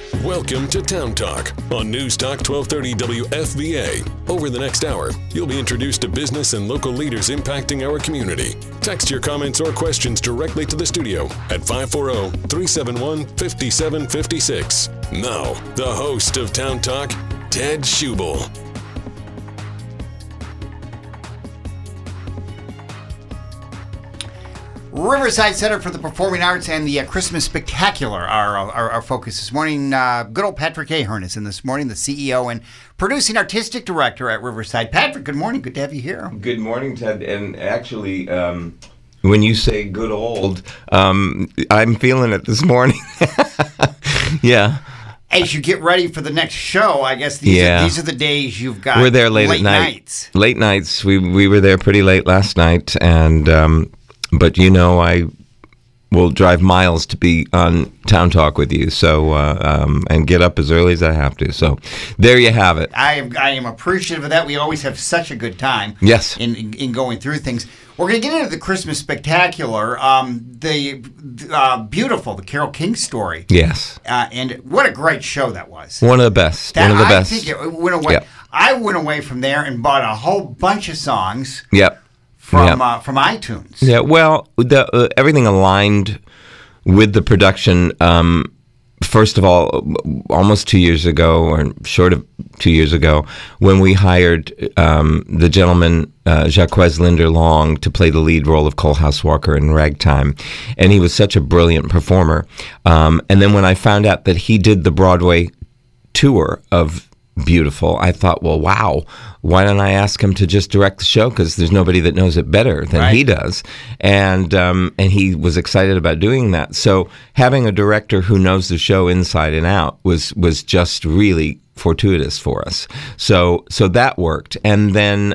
Welcome to Town Talk on News Talk 1230 WFVA. Over the next hour, you'll be introduced to business and local leaders impacting our community. Text your comments or questions directly to the studio at 540-371-5756. Now, the host of Town Talk, Ted Schubel. Riverside Center for the Performing Arts and the Christmas Spectacular are our focus this morning. Good old Patrick Ahern is in this morning, the CEO and producing artistic director at Riverside. Patrick, good morning. Good to have you here. Good morning, Ted. And actually, when you say good old, I'm feeling it this morning. Yeah. As you get ready for the next show, I guess these are the days you've got. We're there late at night. Nights. Late nights. We were there pretty late last night, and but I will drive miles to be on Town Talk with you. So and get up as early as I have to. So there you have it. I am appreciative of that. We always have such a good time. Yes. In going through things. We're going to get into the Christmas Spectacular, the Carole King story. Yes. And what a great show that was. One of the best. One of the best. I think it went away. Yep. I went away from there and bought a whole bunch of songs. Yep. From iTunes. Yeah, well, everything aligned with the production. First of all, almost 2 years ago, or short of 2 years ago, when we hired the gentleman Jacques Linder Long to play the lead role of Coalhouse Walker in Ragtime, and he was such a brilliant performer. And then when I found out that he did the Broadway tour of Beautiful, I thought, well, wow, why don't I ask him to just direct the show, because there's nobody that knows it better than he does. And he was excited about doing that. So having a director who knows the show inside and out was just really fortuitous for us. So that worked. And then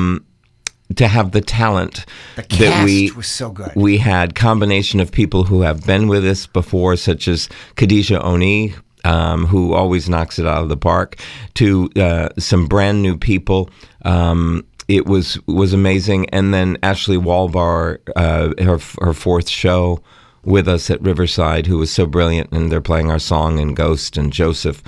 to have the talent that was so good. We had combination of people who have been with us before, such as Khadijah Oni, who always knocks it out of the park, to some brand new people. It was amazing. And then Ashley Walbar, her fourth show with us at Riverside, who was so brilliant, and they're playing our song in Ghost and Joseph.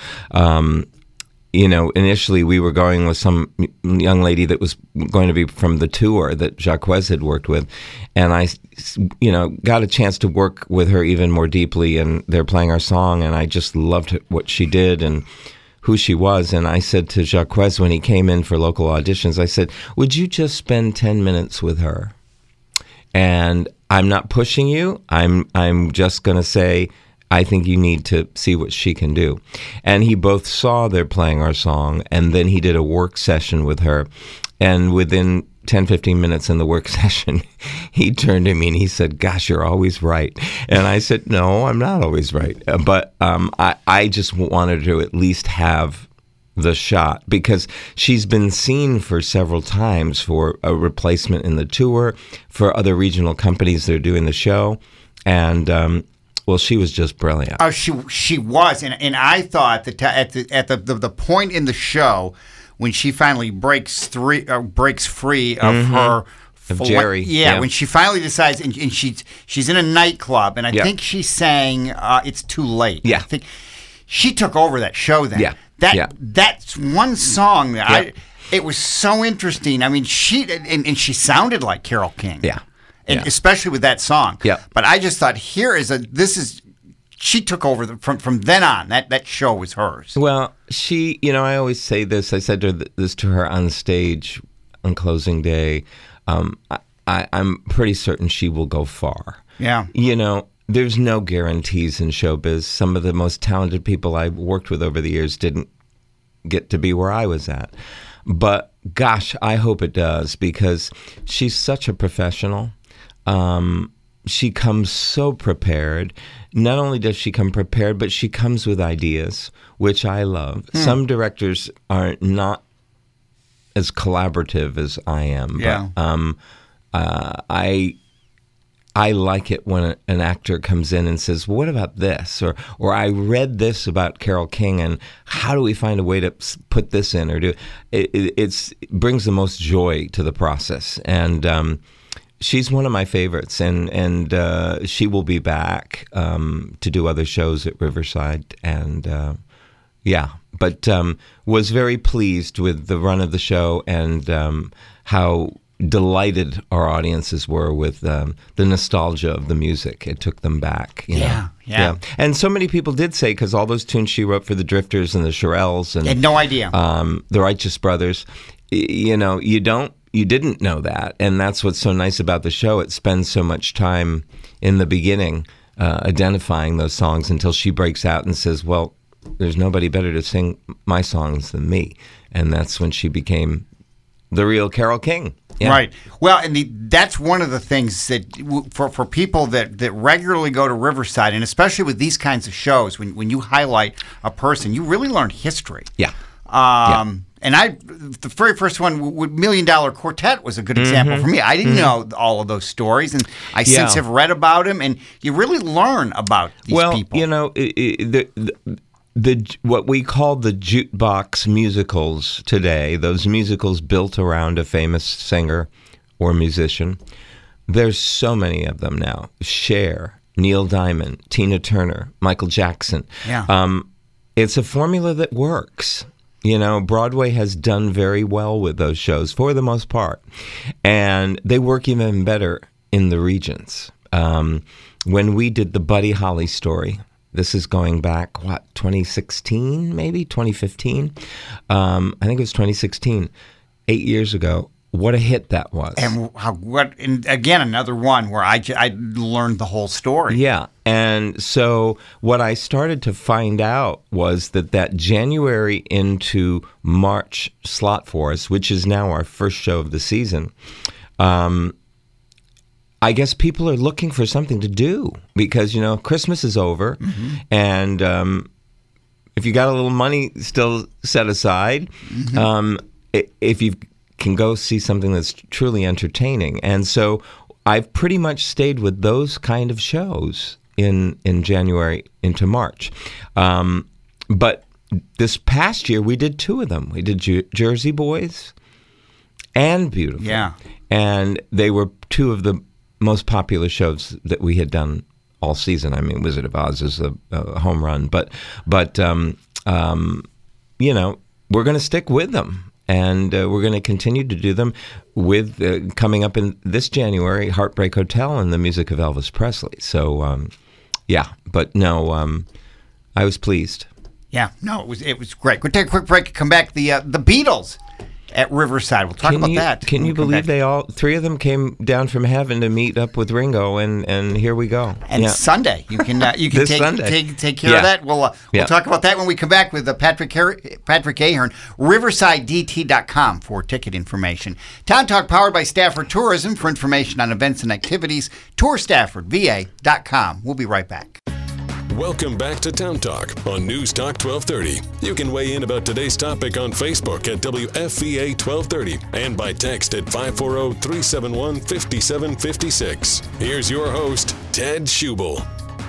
Initially we were going with some young lady that was going to be from the tour that Jacques had worked with. And I, got a chance to work with her even more deeply, and they're playing our song, and I just loved what she did and who she was. And I said to Jacques, when he came in for local auditions, I said, would you just spend 10 minutes with her? And I'm not pushing you. I'm just going to say, I think you need to see what she can do. And he both saw they're playing our song, and then he did a work session with her. And within 10, 15 minutes in the work session, he turned to me and he said, gosh, you're always right. And I said, no, I'm not always right. But I just wanted to at least have the shot, because she's been seen for several times for a replacement in the tour, for other regional companies that are doing the show. And well, she was just brilliant. Oh, she was, and I thought that at the point in the show when she finally breaks free of her of Jerry, when she finally decides, and she's in a nightclub, and I think she sang "It's Too Late." Yeah, I think she took over that show then. Yeah, that's one song that it was so interesting. I mean, she sounded like Carole King. Yeah. And especially with that song. Yeah. But I just thought, she took over from then on. That show was hers. Well, she, I always say this. I said this to her on stage on closing day. I'm pretty certain she will go far. Yeah. There's no guarantees in showbiz. Some of the most talented people I've worked with over the years didn't get to be where I was at. But gosh, I hope it does, because she's such a professional. She comes so prepared. Not only does she come prepared, but she comes with ideas, which I love. Some directors are not as collaborative as I am. Yeah. But I like it when an actor comes in and says, well, what about this? Or I read this about Carole King, and how do we find a way to put this in? Or do it brings the most joy to the process. And she's one of my favorites, and she will be back to do other shows at Riverside, and but was very pleased with the run of the show and how delighted our audiences were with the nostalgia of the music. It took them back. You know? Yeah. And so many people did say, because all those tunes she wrote for the Drifters and the Shirelles and had no idea. The Righteous Brothers, you know, you didn't know that, and that's what's so nice about the show. It spends so much time in the beginning identifying those songs until she breaks out and says, well, there's nobody better to sing my songs than me. And that's when she became the real Carole King. Yeah. Right. Well, and that's one of the things that for people that regularly go to Riverside, and especially with these kinds of shows, when you highlight a person, you really learn history. Yeah. And the very first one, $1 Million Quartet, was a good example for me. I didn't know all of those stories, and I since have read about them, and you really learn about these people. You know, what we call the jukebox musicals today, those musicals built around a famous singer or musician, there's so many of them now. Cher, Neil Diamond, Tina Turner, Michael Jackson. Yeah. It's a formula that works. You know, Broadway has done very well with those shows for the most part, and they work even better in the regions. When we did the Buddy Holly story, this is going back, 2016, maybe 2015? I think it was 2016, 8 years ago. What a hit that was. And again, another one where I learned the whole story. Yeah. And so what I started to find out was that January into March slot for us, which is now our first show of the season, I guess people are looking for something to do because, you know, Christmas is over, and if you got a little money still set aside, if you can go see something that's truly entertaining. And so I've pretty much stayed with those kind of shows in January into March. But this past year, we did two of them. We did Jersey Boys and Beautiful. Yeah. And they were two of the most popular shows that we had done all season. I mean, Wizard of Oz is a home run, but you know, we're going to stick with them, and we're going to continue to do them with coming up in this January, Heartbreak Hotel and the music of Elvis Presley. So, but no, I was pleased. Yeah, no, it was great. We'll take a quick break. Come back. The Beatles at Riverside. We'll talk about that. Can you believe three of them came down from heaven to meet up with Ringo, and here we go. And Sunday, you can take care of that. We'll talk about that when we come back with Patrick Ahern, riversidedt.com for ticket information. Town Talk powered by Stafford Tourism. For information on events and activities, tourstaffordva.com. We'll be right back. Welcome back to Town Talk on News Talk 1230. You can weigh in about today's topic on Facebook at WFVA 1230 and by text at 540-371-5756. Here's your host, Ted Schubel.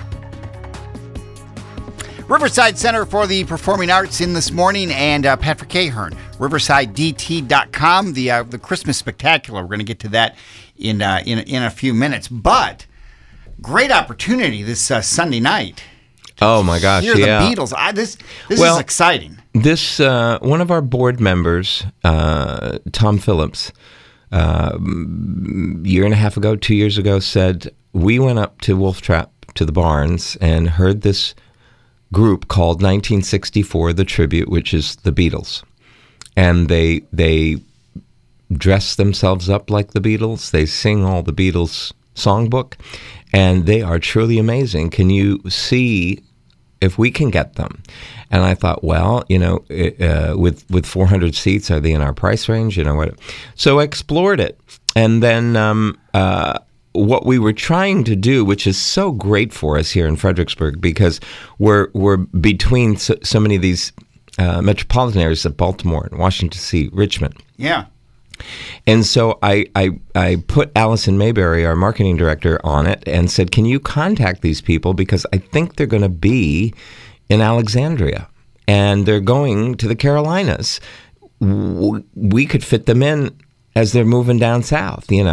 Riverside Center for the Performing Arts in this morning, and Patrick Ahern, riversidedt.com, the Christmas Spectacular. We're going to get to that in a few minutes, but great opportunity this Sunday night. Oh my gosh! Hear the Beatles. This is exciting. This one of our board members, Tom Phillips, year and a half ago, 2 years ago, said we went up to Wolf Trap to the Barns and heard this group called 1964, the Tribute, which is the Beatles, and they dress themselves up like the Beatles. They sing all the Beatles songbook, and they are truly amazing. Can you see if we can get them? And I thought, well, you know, with 400 seats, are they in our price range? You know what? So I explored it, and then what we were trying to do, which is so great for us here in Fredericksburg, because we're between so many of these metropolitan areas of Baltimore and Washington, D.C., Richmond. Yeah. And so I put Allison Mayberry, our marketing director, on it and said, can you contact these people? Because I think they're going to be in Alexandria and they're going to the Carolinas. We could fit them in as they're moving down south, you know.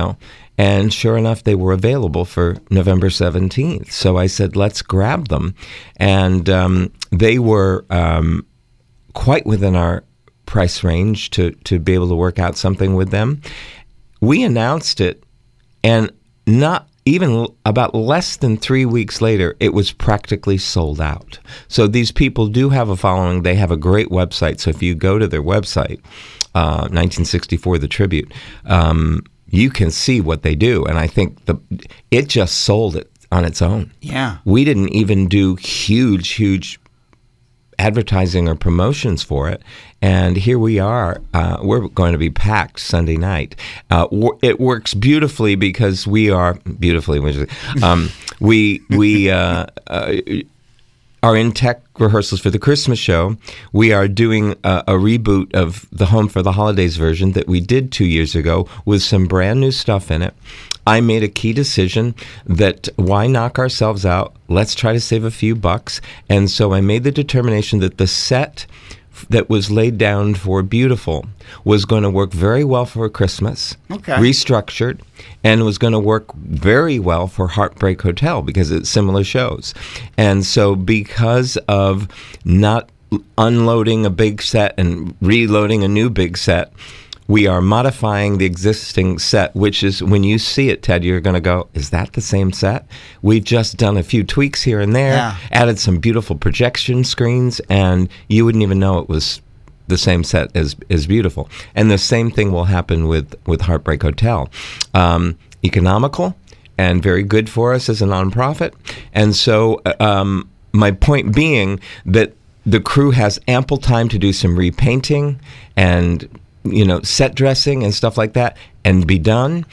And sure enough, they were available for November 17th. So I said, let's grab them. And they were quite within our price range to be able to work out something with them. We announced it, and not even about less than 3 weeks later, it was practically sold out. So these people do have a following. They have a great website. So if you go to their website, 1964 The Tribute, you can see what they do. And I think it just sold it on its own. Yeah. We didn't even do huge advertising or promotions for it, and here we are. We're going to be packed Sunday night. It works beautifully because we are are in tech rehearsals for the Christmas show. We are doing a reboot of the Home for the Holidays version that we did 2 years ago with some brand new stuff in it. I made a key decision that why knock ourselves out? Let's try to save a few bucks. And so I made the determination that the set that was laid down for Beautiful was going to work very well for Christmas, restructured, and was going to work very well for Heartbreak Hotel because it's similar shows. And so because of not unloading a big set and reloading a new big set, we are modifying the existing set, which is, when you see it, Ted, you're going to go, is that the same set? We've just done a few tweaks here and there, added some beautiful projection screens, and you wouldn't even know it was the same set as Beautiful. And the same thing will happen with Heartbreak Hotel. Economical and very good for us as a nonprofit. And so my point being that the crew has ample time to do some repainting and set dressing and stuff like that, and be done.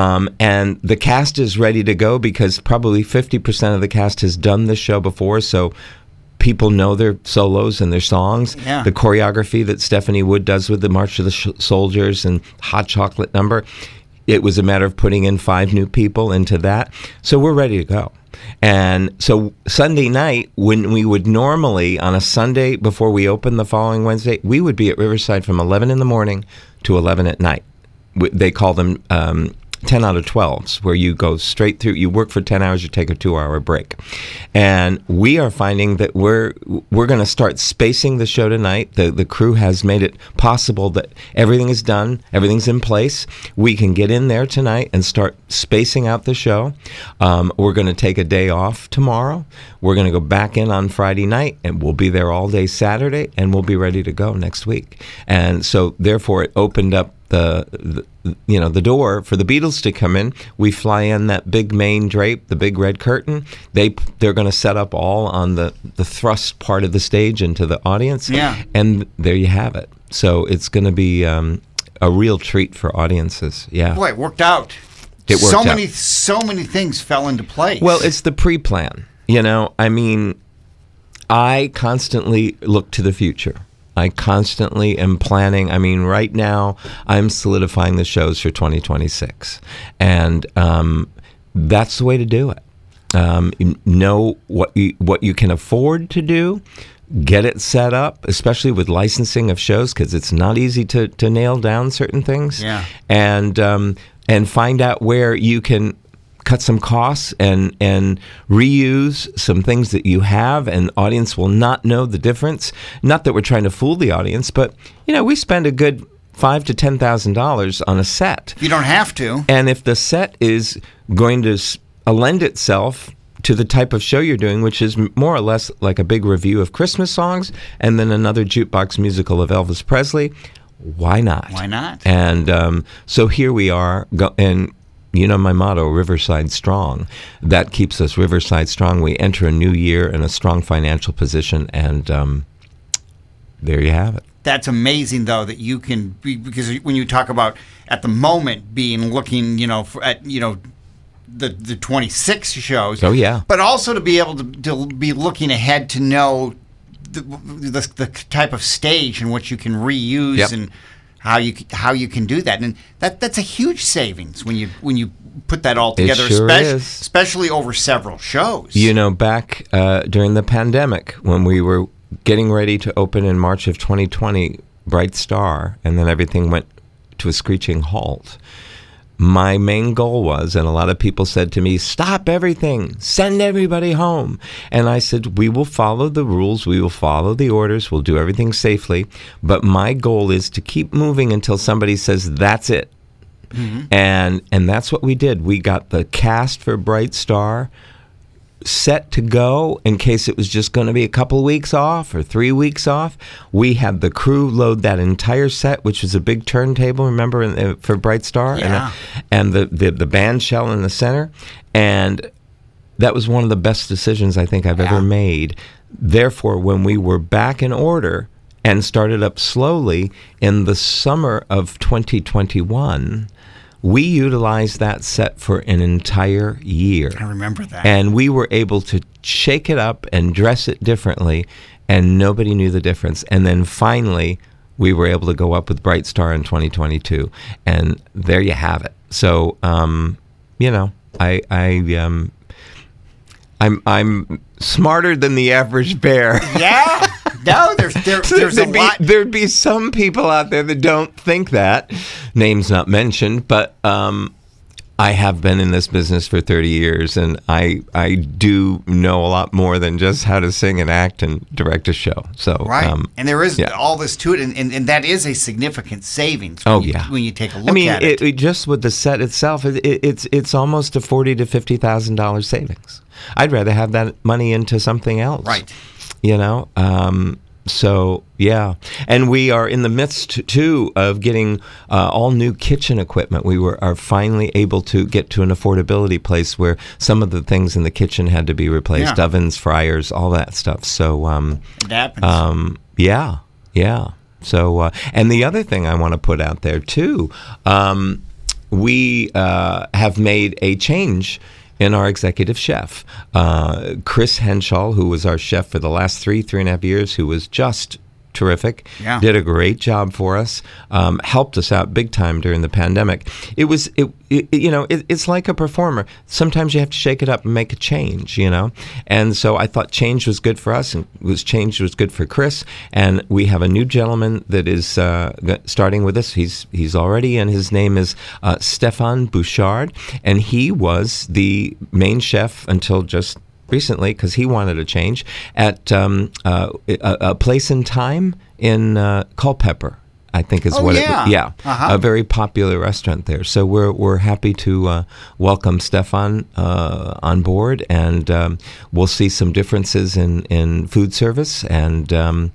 And the cast is ready to go because probably 50% of the cast has done this show before, so people know their solos and their songs. Yeah. The choreography that Stephanie Wood does with the March of the Soldiers and Hot Chocolate number, it was a matter of putting in 5 new people into that. So we're ready to go. And so Sunday night, when we would normally, on a Sunday before we open the following Wednesday, we would be at Riverside from 11 in the morning to 11 at night. They call them 10 out of 12s, where you go straight through. You work for 10 hours, you take a 2-hour break. And we are finding that we're going to start spacing the show tonight. The crew has made it possible that everything is done, everything's in place. We can get in there tonight and start spacing out the show. We're going to take a day off tomorrow. We're going to go back in on Friday night, and we'll be there all day Saturday, and we'll be ready to go next week. And so, therefore, it opened up the door for the Beatles to come in. We fly in that big main drape, the big red curtain. They're going to set up all on the thrust part of the stage into the audience. Yeah. And there you have it. So it's going to be a real treat for audiences. Yeah. Boy, it worked out. It worked out. So many things fell into place. Well, it's the pre-plan. I constantly look to the future. I constantly am planning. Right now, I'm solidifying the shows for 2026. And that's the way to do it. Know what you can afford to do. Get it set up, especially with licensing of shows, because it's not easy to nail down certain things. Yeah. And find out where you can cut some costs and reuse some things that you have, and audience will not know the difference. Not that we're trying to fool the audience, but we spend a good $5,000 to $10,000 on a set. You don't have to. And if the set is going to lend itself to the type of show you're doing, which is more or less like a big review of Christmas songs and then another jukebox musical of Elvis Presley, why not? Why not? And so here we are, and my motto, Riverside Strong. That keeps us Riverside Strong. We enter a new year in a strong financial position, and there you have it. That's amazing, though, that you can be, because when you talk about at the moment looking, at the 26 shows. Oh yeah. But also to be able to be looking ahead to know the type of stage in which you can reuse. Yep. And how you can do that, and that's a huge savings when you put that all together, especially over several shows. Back during the pandemic, when we were getting ready to open in March of 2020, Bright Star, and then everything went to a screeching halt. my main goal was, and a lot of people said to me, stop everything, send everybody home. And I said, we will follow the rules, we will follow the orders, we'll do everything safely. But my goal is to keep moving until somebody says, that's it. Mm-hmm. And that's what we did. We got the cast for Bright Star set to go in case it was just going to be a couple of weeks off or 3 weeks off. We had the crew load that entire set, which was a big turntable, remember, for Bright Star? Yeah. And the band shell in the center. And that was one of the best decisions I think I've ever made. Therefore, when we were back in order and started up slowly in the summer of 2021, we utilized that set for an entire year. I remember that. And we were able to shake it up and dress it differently, and nobody knew the difference. And then finally, we were able to go up with Bright Star in 2022. And there you have it. So, you know, I'm smarter than the average bear. Yeah. No, there's a lot. There'd be some people out there that don't think that. Names not mentioned, but I have been in this business for 30 years, and I do know a lot more than just how to sing and act and direct a show. So right, and there is all this to it, and that is a significant savings. When you take a look at it. it just with the set itself, it's almost a $40,000 to $50,000 savings. I'd rather have that money into something else. Right. You know, so yeah, and we are in the midst too of getting all new kitchen equipment. We are finally able to get to an affordability place where some of the things in the kitchen had to be replaced: ovens, fryers, all that stuff. So it happens. Yeah. So and the other thing I want to put out there too, we have made a change in our executive chef. Chris Henshaw, who was our chef for the last 3.5 years, who was just terrific, did a great job for us, helped us out big time during the pandemic. It's like a performer. Sometimes you have to shake it up and make a change, you know? And so I thought change was good for us, and change was good for Chris. And we have a new gentleman that is starting with us. He's already in. His name is Stefan Bouchard, and he was the main chef until just recently, because he wanted a change, at a place and time in Culpeper, I think is what it was. Yeah, a very popular restaurant there. So we're happy to welcome Stefan on board, and we'll see some differences in food service, and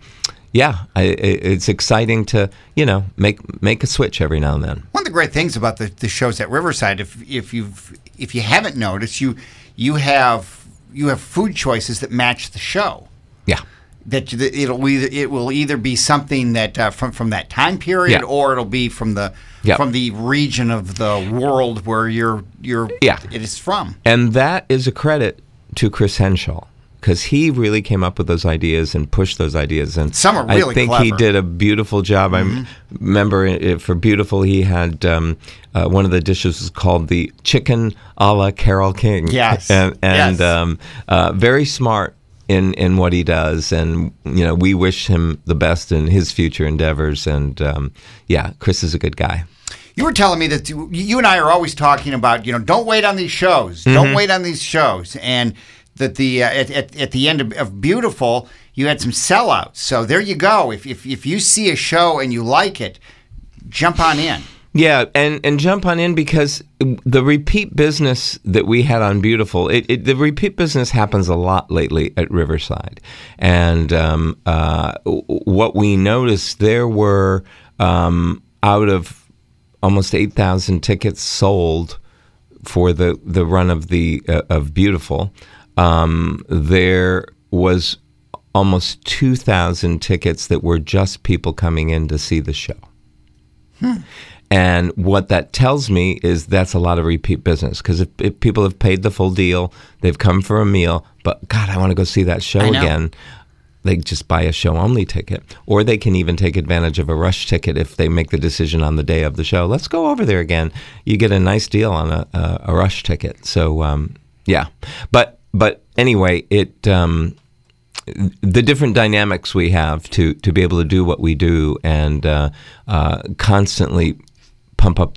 it's exciting to make a switch every now and then. One of the great things about the shows at Riverside, if you haven't noticed, you have food choices that match the show. Yeah. That it will either be something that from that time period, or it'll be from the region of the world where it is from. And that is a credit to Chris Henshaw, because he really came up with those ideas and pushed those ideas. And some are really I think clever. He did a beautiful job. Mm-hmm. I remember for Beautiful, he had one of the dishes was called the chicken a la Carole King. Yes. And very smart in what he does. And, we wish him the best in his future endeavors. And, Chris is a good guy. You were telling me that you and I are always talking about, don't wait on these shows. Mm-hmm. Don't wait on these shows. And that at the end of Beautiful, you had some sellouts. So there you go. If you see a show and you like it, jump on in. Yeah, and jump on in, because the repeat business that we had on Beautiful, the repeat business happens a lot lately at Riverside. And what we noticed, there were out of almost 8,000 tickets sold for the run of of Beautiful. There was almost 2,000 tickets that were just people coming in to see the show. And what that tells me is that's a lot of repeat business, because if people have paid the full deal, they've come for a meal, but God, I want to go see that show again. They just buy a show-only ticket, or they can even take advantage of a rush ticket if they make the decision on the day of the show. Let's go over there again. You get a nice deal on a rush ticket. So, But anyway, the different dynamics we have to be able to do what we do, and constantly pump up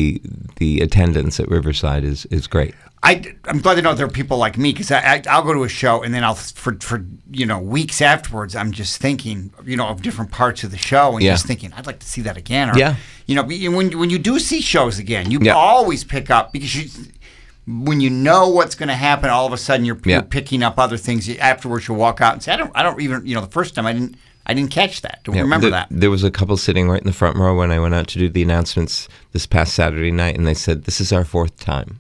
the attendance at Riverside is great. I'm glad to know there are people like me, because I'll go to a show and then I'll for weeks afterwards I'm just thinking of different parts of the show and just thinking I'd like to see that again. Or, when you do see shows again, you always pick up, because when you know what's going to happen, all of a sudden you're picking up other things. Afterwards you'll walk out and say, I don't even the first time I didn't catch that. Don't remember that. There was a couple sitting right in the front row when I went out to do the announcements this past Saturday night, and they said, "This is our 4th time."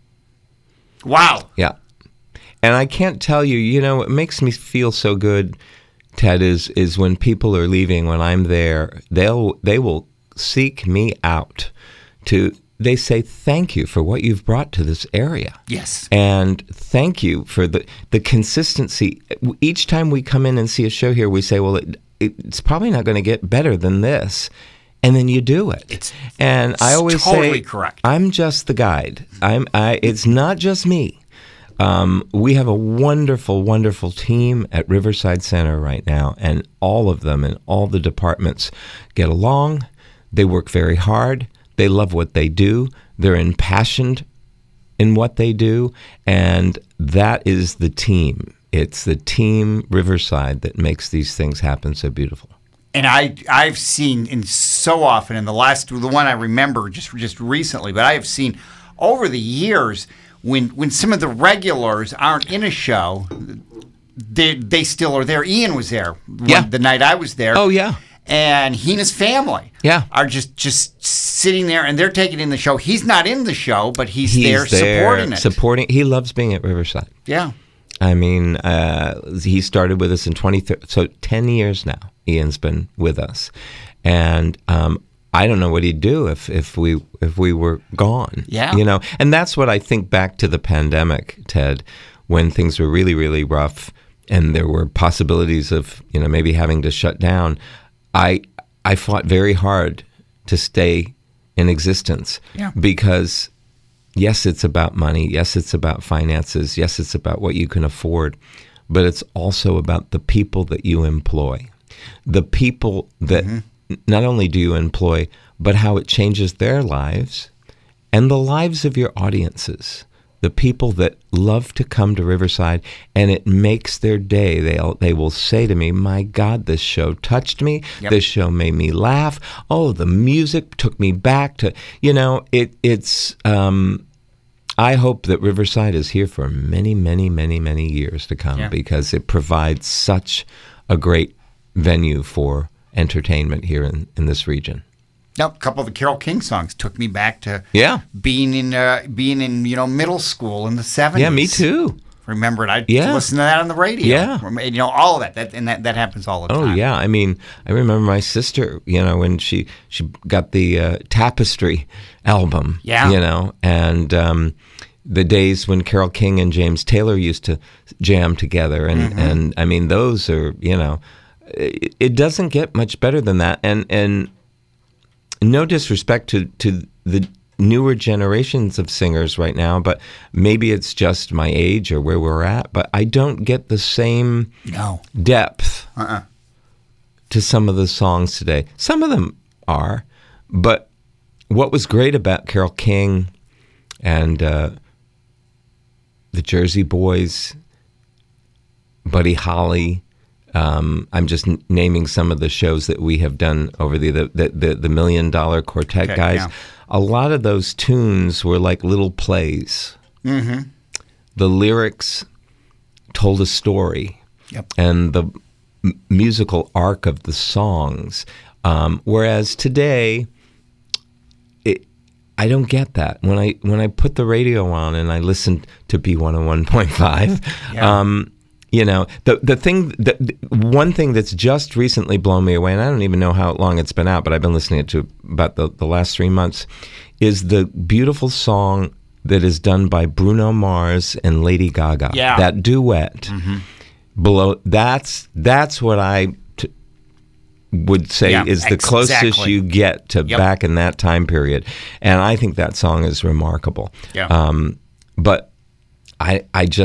Wow. Yeah. And I can't tell you, what makes me feel so good, Ted, is when people are leaving, when I'm there, they will seek me out they say, "Thank you for what you've brought to this area." Yes. And thank you for the consistency. Each time we come in and see a show here, we say, well, it's probably not going to get better than this. And then you do it. I always totally say, correct. I'm just the guide. It's not just me. We have a wonderful, wonderful team at Riverside Center right now, and all of them in all the departments get along. They work very hard. They love what they do. They're impassioned in what they do, and that is the team. It's the team Riverside that makes these things happen so beautiful. And I've seen so often in the one I remember just recently, but I have seen over the years when some of the regulars aren't in a show, they still are there. Ian was there the night I was there. Oh yeah. And he and his family are just sitting there, and they're taking in the show. He's not in the show, but he's there supporting it. He loves being at Riverside. Yeah. I mean, he started with us in 10 years now. Ian's been with us, and I don't know what he'd do if we were gone. Yeah, and that's what I think back to the pandemic, Ted, when things were really, really rough, and there were possibilities of maybe having to shut down. I fought very hard to stay in existence because. Yes, it's about money. Yes, it's about finances. Yes, it's about what you can afford. But it's also about the people that you employ. The people that not only do you employ, but how it changes their lives and the lives of your audiences. The people that love to come to Riverside, and it makes their day. They will say to me, "My God, this show touched me. Yep. This show made me laugh. Oh, the music took me back to," it's... I hope that Riverside is here for many, many, many, many years to come because it provides such a great venue for entertainment here in this region. Now, a couple of the Carole King songs took me back to being in middle school in the 70s. Yeah, me too. Remember it? I'd listen to that on the radio. Yeah. All of that. And that happens all the time. Oh, yeah. I mean, I remember my sister, when she got the Tapestry album. Yeah. And the days when Carole King and James Taylor used to jam together. And I mean, those are, it doesn't get much better than that. And no disrespect to the newer generations of singers right now, but maybe it's just my age or where we're at, but I don't get the same depth to some of the songs today. Some of them are, but what was great about Carole King and the Jersey Boys, Buddy Holly, I'm just naming some of the shows that we have done over the $1 Million Quartet guys. Yeah. A lot of those tunes were like little plays. Mm-hmm. The lyrics told a story, and the musical arc of the songs. Whereas today, I don't get that. When I put the radio on and I listen to B101.5, one thing that's just recently blown me away, and I don't even know how long it's been out, but I've been listening to about the last 3 months, is the beautiful song that is done by Bruno Mars and Lady Gaga. Yeah. That duet. Below, that's what I would say is the closest you get to back in that time period. And I think that song is remarkable. Yeah. But I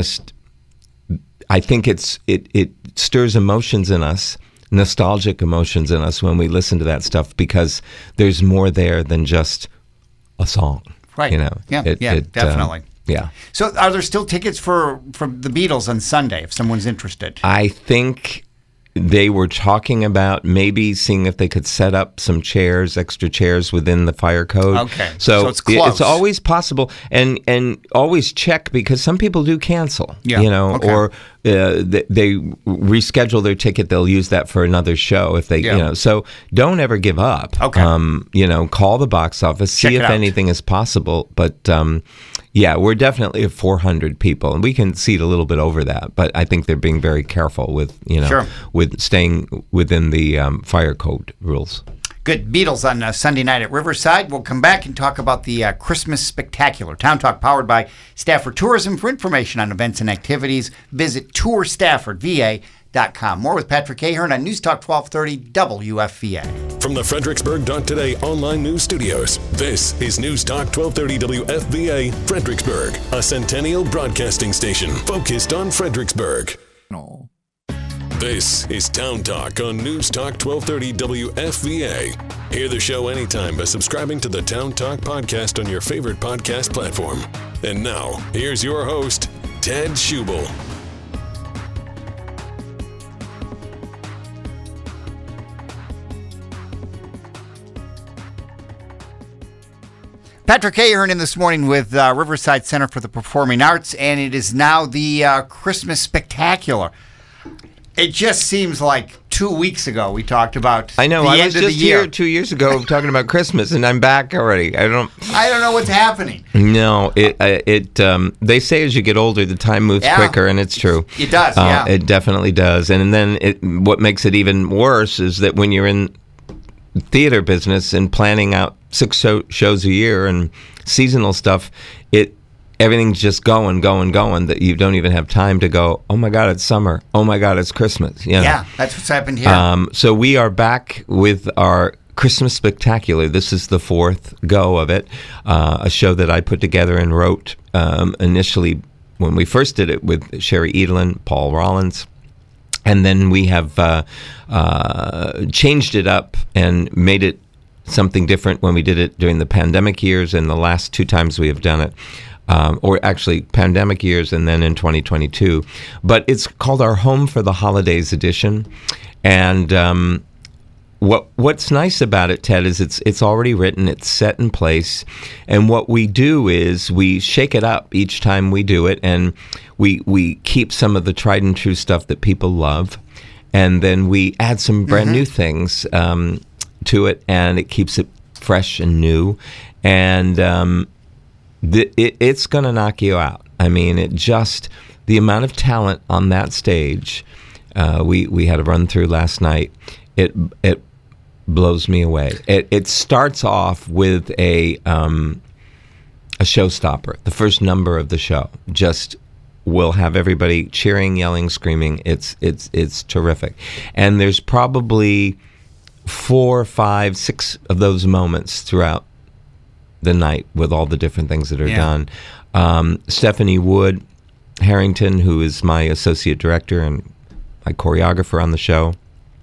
think it stirs emotions in us, nostalgic emotions in us when we listen to that stuff, because there's more there than just a song. Right. You know. Yeah. Definitely. Yeah. So, are there still tickets for the Beatles on Sunday if someone's interested? I think they were talking about maybe seeing if they could set up some chairs, extra chairs within the fire code. Okay. So it's close. It's always possible, and always check, because some people do cancel. Yeah. You know, Okay. or they reschedule their ticket. They'll use that for another show if they, Yeah. you know. So don't ever give up. Okay. You know, call the box office, Check see it if out. anything is possible. But yeah, we're definitely at 400 people, and we can seat a little bit over that. But I think they're being very careful with, you know, Sure. with staying within the fire code rules. Good. Beatles on Sunday night at Riverside. We'll come back and talk about the Christmas Spectacular. Town Talk powered by Stafford Tourism. For information on events and activities, visit tourstaffordva.com. More with Patrick Ahern on News Talk 1230 WFVA. From the Fredericksburg.Today online news studios, this is News Talk 1230 WFVA Fredericksburg, a Centennial broadcasting station focused on Fredericksburg. This is Town Talk on News Talk 1230 WFVA. Hear the show anytime by subscribing to the Town Talk podcast on your favorite podcast platform. And now, here's your host, Ted Schubel. Patrick Ahern in this morning with Riverside Center for the Performing Arts, and it is now the Christmas Spectacular. It just seems like 2 weeks ago we talked about I know. the I end was of the just year. here 2 years ago talking about Christmas, and I'm back already. I don't know what's happening. No, they say as you get older, the time moves Yeah. quicker, and it's true. It does, yeah. It definitely does. And then what makes it even worse is that when you're in theater business and planning out 6 shows a year and seasonal stuff, everything's just going, that you don't even have time to go, oh my God, it's summer. Oh my God, it's Christmas. You know? Yeah, that's what's happened here. So we are back with our Christmas Spectacular. This is the 4th go of it, a show that I put together and wrote initially when we first did it with Sherry Edelin, Paul Rollins. And then we have changed it up and made it something different when we did it during the pandemic years, and the last 2 times we have done it. Or actually pandemic years, and then in 2022. But it's called our Home for the Holidays edition. And what's nice about it, Ted, is it's already written, it's set in place. And what we do is we shake it up each time we do it, and we keep some of the tried and true stuff that people love. And then we add some brand new things to it, and it keeps it fresh and new. And it's going to knock you out. I mean, the amount of talent on that stage, we had a run through last night. It blows me away. It starts off with a showstopper. The first number of the show just will have everybody cheering, yelling, screaming. It's terrific. And there's probably 4, 5, 6 of those moments throughout the night with all the different things that are done. Stephanie Wood Harrington, who is my associate director and my choreographer on the show.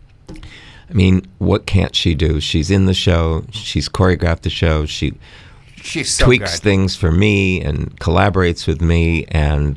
I mean, what can't she do? She's in the show. She's choreographed the show. She's so tweaks good. Things for me and collaborates with me. And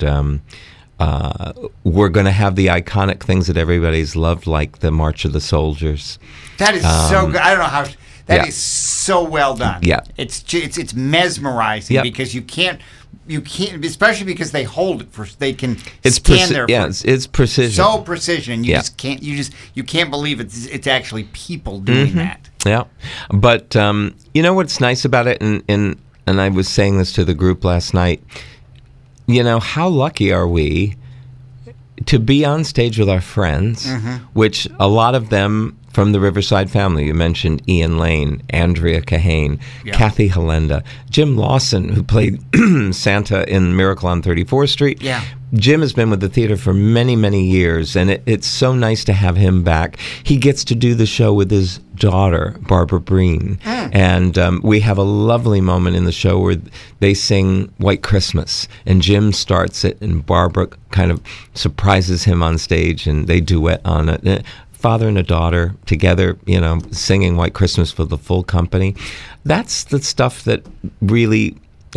we're going to have the iconic things that everybody's loved, like the March of the Soldiers. That is so good. I don't know how... That is so well done. Yeah, it's mesmerizing because you can't, especially because they hold it for they can stand there. It's precision. So precision. You can't believe it's actually people doing that. Yeah, but you know what's nice about it, and I was saying this to the group last night. You know, how lucky are we to be on stage with our friends, which a lot of them from the Riverside family. You mentioned Ian Lane, Andrea Kahane, Kathy Halenda, Jim Lawson, who played Santa in Miracle on 34th Street. Yeah. Jim has been with the theater for many, many years, and it's so nice to have him back. He gets to do the show with his daughter, Barbara Breen, and we have a lovely moment in the show where they sing White Christmas, and Jim starts it, and Barbara kind of surprises him on stage, and they duet on it. father and a daughter together, singing White Christmas for the full company. That's the stuff that really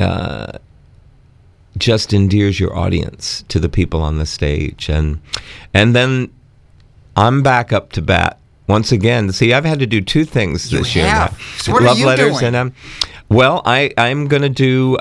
just endears your audience to the people on the stage. And then I'm back up to bat once again. See, I've had to do two things this year. Now. So what Love are you letters doing? And I'm going to do.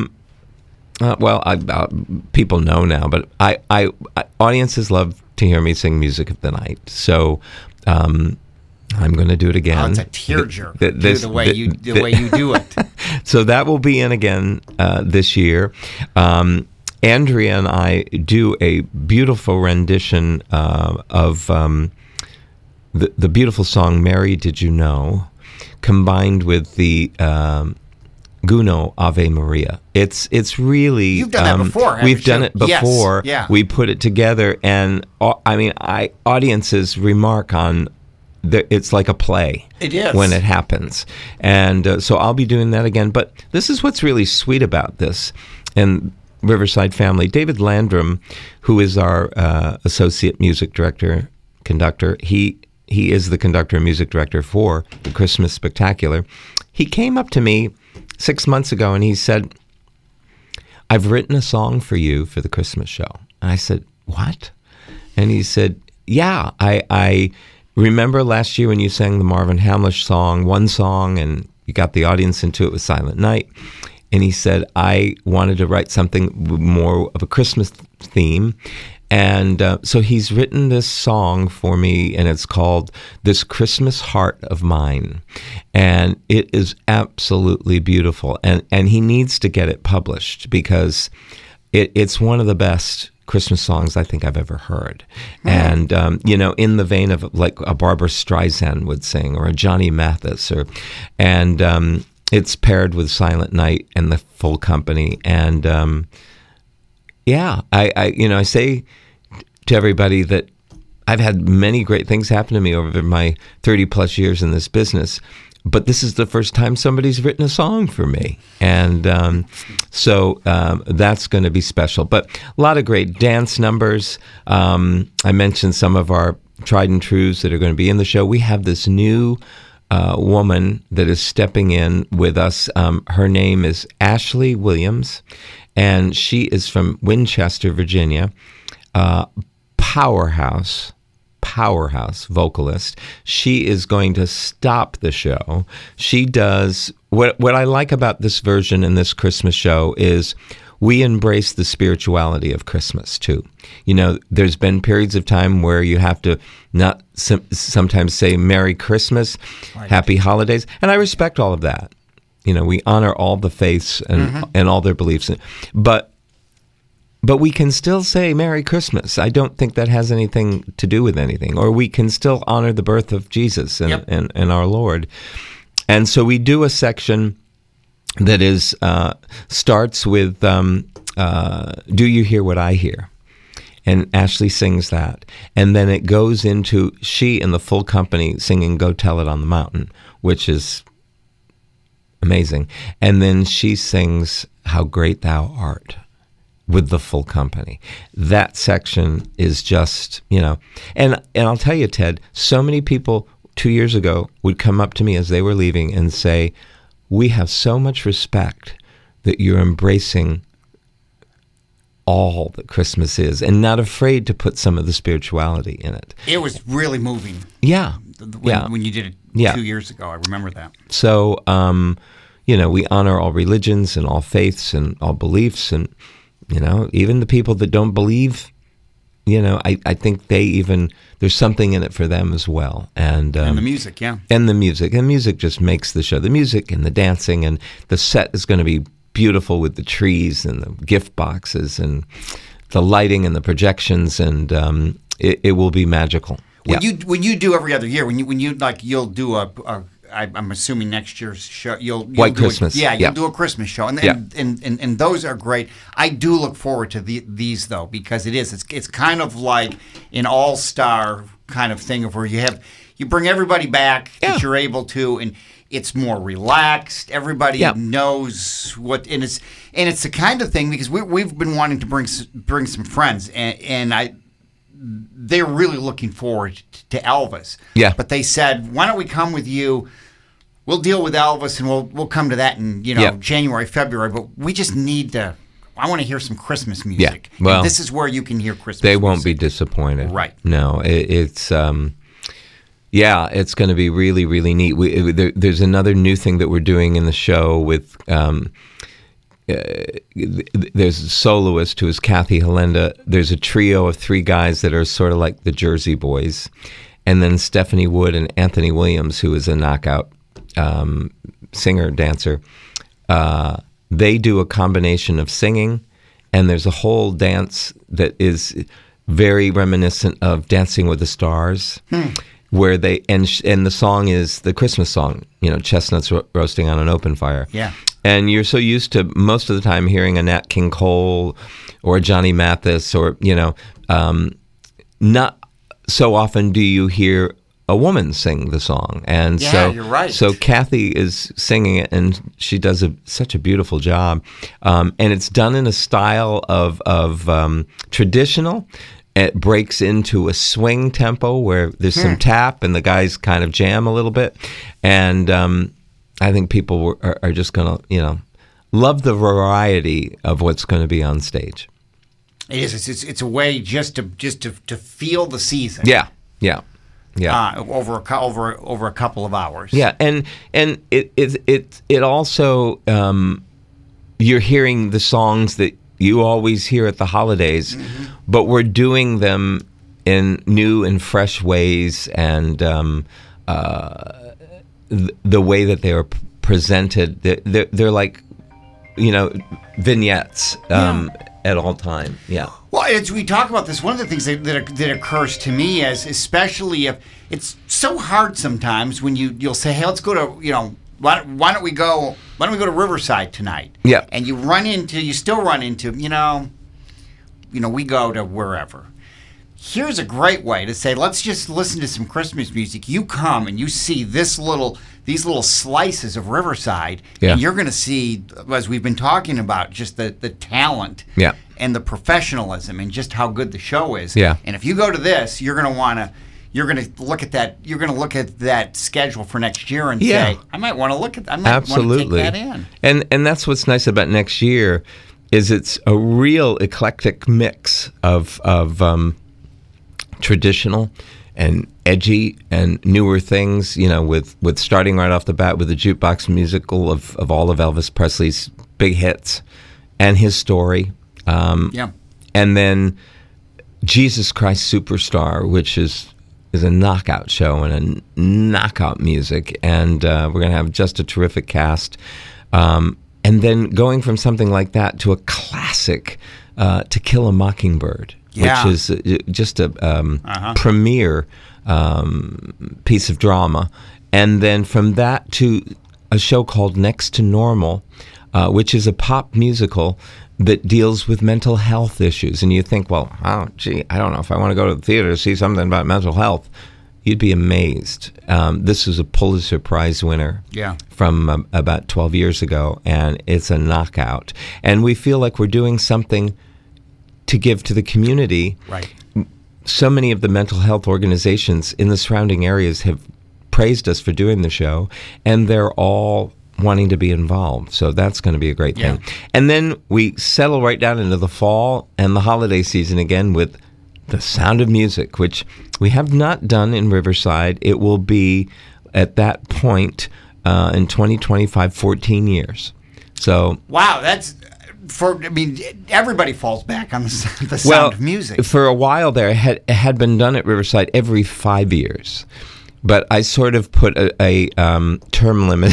People know now, but I audiences love to hear me sing Music of the Night. So I'm going to do it again. Oh, it's a tearjerker. The way you do it. So that will be in again this year. Andrea and I do a beautiful rendition of the beautiful song "Mary, Did You Know," combined with the Gounod Ave Maria. It's really you've done that before. Haven't we've you? done it before. Yes. Yeah. We put it together, and audiences remark on. It's like a play. It is when it happens, and so I'll be doing that again. But this is what's really sweet about this, and Riverside family. David Landrum, who is our associate music director, conductor. He is the conductor and music director for the Christmas Spectacular. He came up to me 6 months ago and he said, "I've written a song for you for the Christmas show." And I said, "What?" And he said, "Yeah, I remember last year when you sang the Marvin Hamlish song, one song, and you got the audience into it with Silent Night." And he said, "I wanted to write something more of a Christmas theme." And so he's written this song for me, and it's called "This Christmas Heart of Mine." And it is absolutely beautiful. And he needs to get it published because it's one of the best Christmas songs I think I've ever heard. And, in the vein of like a Barbara Streisand would sing or a Johnny Mathis. It's paired with Silent Night and the full company. And, I say to everybody that I've had many great things happen to me over my 30 plus years in this business, but this is the first time somebody's written a song for me. And so that's going to be special. But a lot of great dance numbers. I mentioned some of our tried and trues that are going to be in the show. We have this new woman that is stepping in with us. Her name is Ashley Williams, and she is from Winchester, Virginia. Powerhouse vocalist. She is going to stop the show. She does what I like about this version in this Christmas show is we embrace the spirituality of Christmas too. There's been periods of time where you have to not sometimes say Merry Christmas, right. Happy Holidays, and I respect all of that. We honor all the faiths and all their beliefs, but we can still say Merry Christmas. I don't think that has anything to do with anything. Or we can still honor the birth of Jesus and our Lord. And so we do a section that is starts with Do You Hear What I Hear? And Ashley sings that. And then it goes into she and the full company singing Go Tell It on the Mountain, which is amazing. And then she sings How Great Thou Art with the full company. That section is just, and I'll tell you, Ted, so many people 2 years ago would come up to me as they were leaving and say, "We have so much respect that you're embracing all that Christmas is and not afraid to put some of the spirituality in it." It was really moving. Yeah. When you did it 2 years ago, I remember that. So, we honor all religions and all faiths and all beliefs and, even the people that don't believe, I think there's something in it for them as well. And the music, yeah. And the music just makes the show. The music and the dancing and the set is going to be beautiful with the trees and the gift boxes and the lighting and the projections, and it will be magical. When you do every other year, you'll do I'm assuming next year's show you'll White do Christmas. You'll do a Christmas show, and those are great. I do look forward to these though, because it's kind of like an all-star kind of thing of where you bring everybody back that you're able to, and it's more relaxed. Everybody knows what, and it's the kind of thing because we've been wanting to bring some friends, and they're really looking forward to Elvis. Yeah. But they said, why don't we come with you? We'll deal with Elvis, and we'll come to that in January, February. But we just need to. I want to hear some Christmas music. Yeah. Well, and this is where you can hear Christmas. They music. won't be disappointed. Right. No, it's. It's going to be really, really neat. There's another new thing that we're doing in the show with. There's a soloist who is Kathy Halenda. There's a trio of 3 guys that are sort of like the Jersey Boys, and then Stephanie Wood and Anthony Williams, who is a knockout singer dancer. They do a combination of singing, and there's a whole dance that is very reminiscent of Dancing with the Stars. Where they and the song is the Christmas song, chestnuts roasting on an open fire. Yeah. And you're so used to most of the time hearing a Nat King Cole or Johnny Mathis or not so often do you hear a woman sing the song. And you're right. So Kathy is singing it, and she does such a beautiful job. And it's done in a style of traditional. It breaks into a swing tempo where there's some tap and the guys kind of jam a little bit. And I think people are just going to, love the variety of what's going to be on stage. It is. It's a way just to feel the season. Yeah. Over a couple of hours. Yeah, and it also you're hearing the songs that you always hear at the holidays, but we're doing them in new and fresh ways, and the way that they are presented, they're like, vignettes at all time. Yeah. Well, we talk about this. One of the things that occurs to me is, especially if it's so hard sometimes when you'll say, hey, let's go to, why don't we go to Riverside tonight? Yeah. And you still run into, we go to wherever. Here's a great way to say, let's just listen to some Christmas music. You come and you see these little slices of Riverside, and you're going to see, as we've been talking about, just the talent and the professionalism and just how good the show is. Yeah. And if you go to this, you're going to look at that. You're going to look at that schedule for next year and say, I might want to look at. I might Absolutely. want to take that in. And that's what's nice about next year, is it's a real eclectic mix of traditional and edgy and newer things. With starting right off the bat with the jukebox musical of all of Elvis Presley's big hits and his story. And then Jesus Christ Superstar, which is a knockout show and a knockout music, and we're going to have just a terrific cast. And then going from something like that to a classic, To Kill a Mockingbird, which is just a premier piece of drama. And then from that to a show called Next to Normal, which is a pop musical that deals with mental health issues. And you think, well, I don't know if I want to go to the theater to see something about mental health. You'd be amazed. This is a Pulitzer Prize winner from about 12 years ago, and it's a knockout. And we feel like we're doing something to give to the community. Right. So many of the mental health organizations in the surrounding areas have praised us for doing the show, and they're all wanting to be involved. So that's going to be a great thing. And then we settle right down into the fall and the holiday season again with The Sound of Music, which we have not done in Riverside. It will be at that point in 2025, 14 years. So wow, that's everybody falls back on the Sound of Music. For a while there, it had been done at Riverside every 5 years. But I sort of put a term limit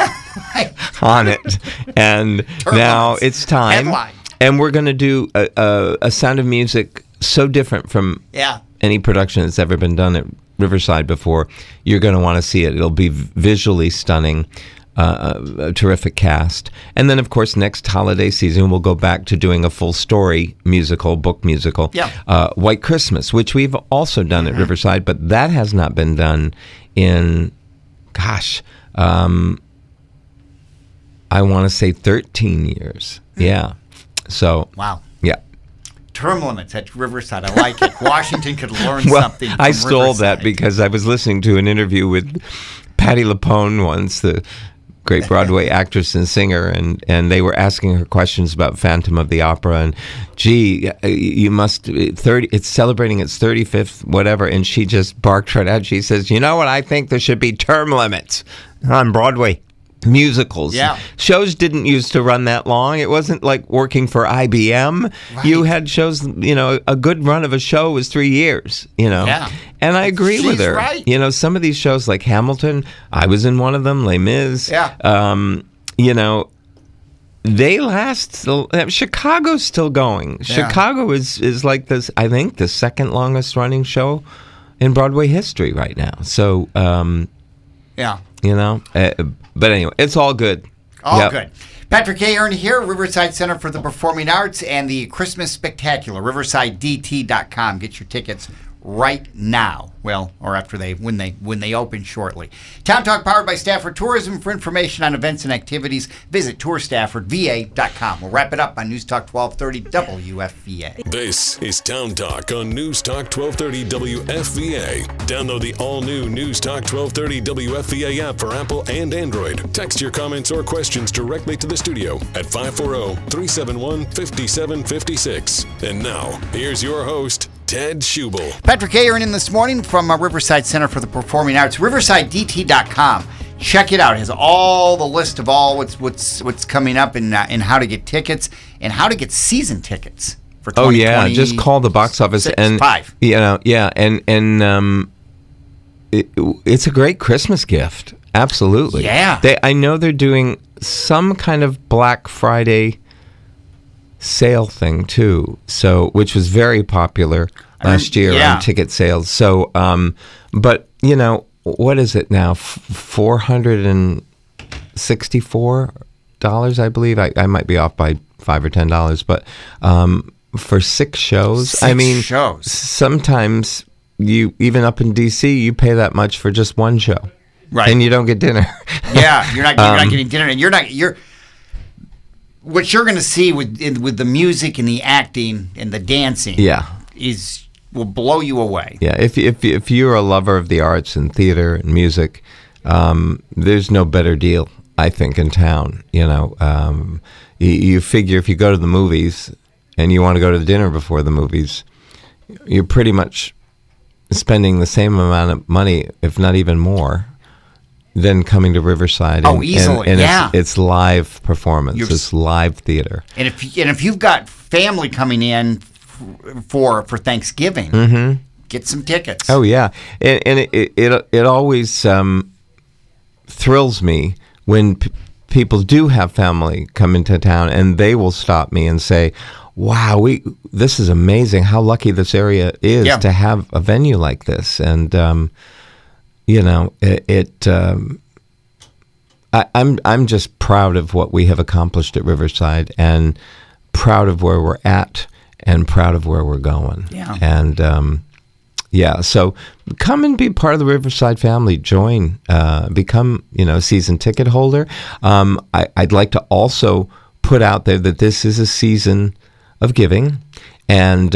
on it. And now it's time. Headline. And we're going to do a Sound of Music so different from any production that's ever been done at Riverside before. You're going to want to see it. It'll be visually stunning. A terrific cast. And then, of course, next holiday season, we'll go back to doing a full story musical, book musical, White Christmas, which we've also done at Riverside, but that has not been done in, I want to say 13 years. Yeah. So. Wow. Yeah. term limits at Riverside. I like it. Washington could learn something from I stole Riverside. that because I was listening to an interview with Patti LuPone once, the great Broadway actress and singer, and they were asking her questions about Phantom of the Opera, and you must, it's celebrating its 35th whatever, and she just barked right out. She says, you know what, I think there should be term limits on Broadway musicals. Yeah. Shows didn't used to run that long. It wasn't like working for IBM. Right. You had shows, a good run of a show was 3 years, Yeah. And I agree with She's her. right. Some of these shows like Hamilton, I was in one of them, Les Mis. Yeah. They last. Chicago's still going. Yeah. Chicago is like this, I think, the second longest running show in Broadway history right now. So, Yeah. but anyway, it's all good. All good. Patrick Ahern here, Riverside Center for the Performing Arts and the Christmas Spectacular, riversidedt.com. Get your tickets right now. Well, or after when they open shortly. Town Talk powered by Stafford Tourism. For information on events and activities, visit tourstaffordva.com. We'll wrap it up on News Talk 1230 WFVA. This is Town Talk on News Talk 1230 WFVA. Download the all-new News Talk 1230 WFVA app for Apple and Android. Text your comments or questions directly to the studio at 540-371-5756. And now, here's your host, Ted Schubel. Patrick Ahern in this morning from Riverside Center for the Performing Arts, riversidedt.com. Check it out. It has all the list of all what's coming up and how to get tickets and how to get season tickets for 2020. Oh yeah, just call the box office and 5. It's a great Christmas gift. Absolutely. Yeah. I know they're doing some kind of Black Friday sale thing too, which was very popular last year on ticket sales. So, but what is it now? $464, I believe. I might be off by $5 or $10, but for 6 shows. Shows. Sometimes you, even up in DC, you pay that much for just one show, right? And you don't get dinner. Yeah, you're not getting dinner, and what you're going to see with the music and the acting and the dancing. Yeah. Will blow you away. Yeah, if you're a lover of the arts and theater and music, there's no better deal, I think, in town. You figure if you go to the movies and you want to go to the dinner before the movies, you're pretty much spending the same amount of money, if not even more, than coming to Riverside. Easily, and yeah. It's live performance. It's live theater. And if you've got family coming in for Thanksgiving, get some tickets. Oh yeah, and it always thrills me when people do have family come into town and they will stop me and say, "Wow, this is amazing! How lucky this area is to have a venue like this." And I'm just proud of what we have accomplished at Riverside, and proud of where we're at, and proud of where we're going. Yeah. And so come and be part of the Riverside family. Join, become a season ticket holder. I'd like to also put out there that this is a season of giving, and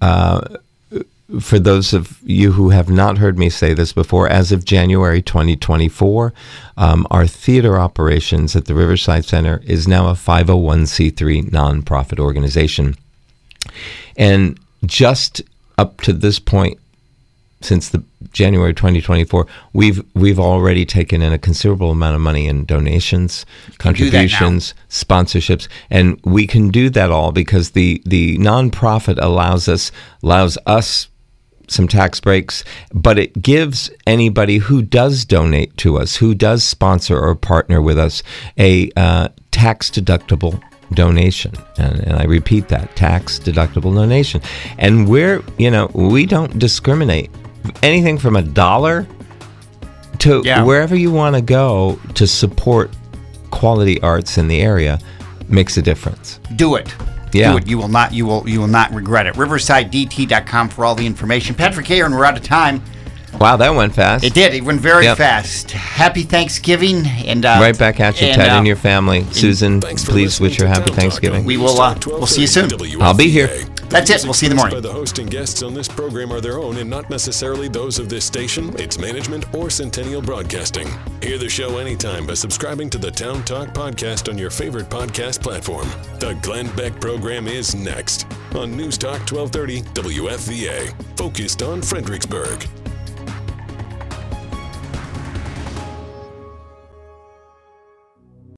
for those of you who have not heard me say this before, as of January 2024, our theater operations at the Riverside Center is now a 501c3 nonprofit organization. And just up to this point, since the January 2024, we've already taken in a considerable amount of money in donations, contributions, sponsorships, and we can do that all because the nonprofit allows us some tax breaks, but it gives anybody who does donate to us, who does sponsor or partner with us, a tax-deductible donation. And I repeat that, tax-deductible donation. And we don't discriminate. Anything from $1 to wherever you want to go to support quality arts in the area makes a difference. Do it. Yeah. Do it. You will not regret it. riversidedt.com for all the information. Patrick Ahern, we're out of time. Wow, that went fast. It did. It went very fast. Happy Thanksgiving. And right back at you, Ted, and your family. Susan, please wish you a happy Thanksgiving. We will. We'll see you soon. I'll be here. That's it. We'll see you in the morning. By the host and guests on this program are their own and not necessarily those of this station, its management, or Centennial Broadcasting. Hear the show anytime by subscribing to the Town Talk podcast on your favorite podcast platform. The Glenn Beck program is next on News Talk 1230 WFVA, focused on Fredericksburg.